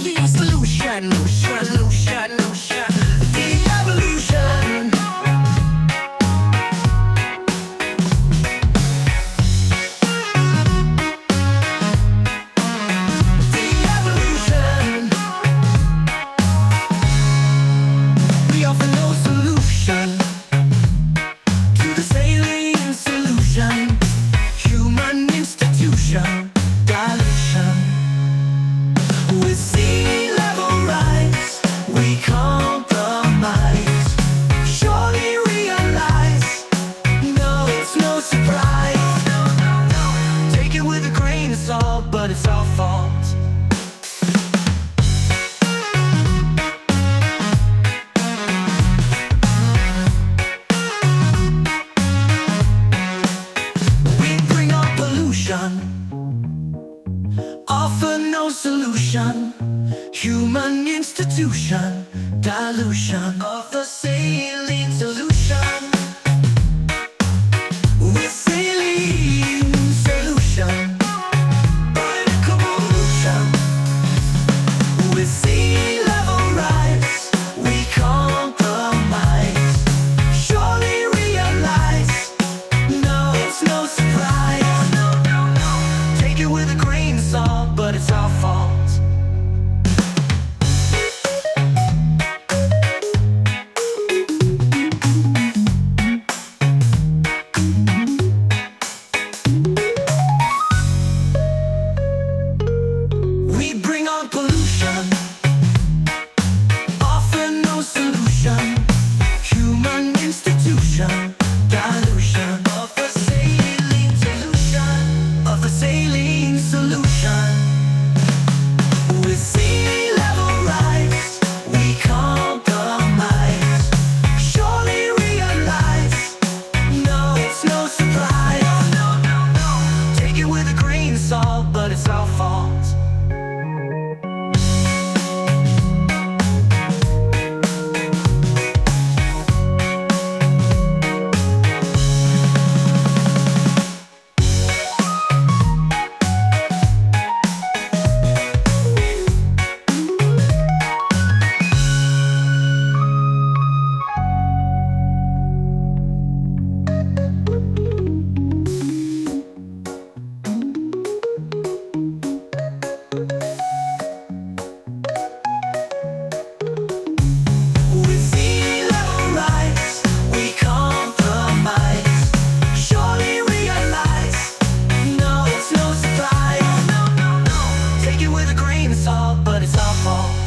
solution, solution, the evolution. The evolution. We offer no solution to the saline solution, human institution, dilution. With sea level rise, we compromise. Surely realize, no, it's no surprise. Take it with a grain of salt, but it's our fault. We bring on pollution, offer no solution, human institution, dilution of the saline solution. With saline solution, biological pollution. With sea level rise, we compromise. Surely realize, no, it's no surprise. Take it with a grain of salt, but it's our fault. We bring on pollution, offer no solution, human institution, dilution of the saline solution, of the saline solution. With sea level rise, we compromise. Surely realize, no, it's no surprise. Take it with a grain of salt, but it's our fault. With sea level rise, we compromise. Surely realize, no, it's no surprise. Take it with a grain of salt, but it's our fault.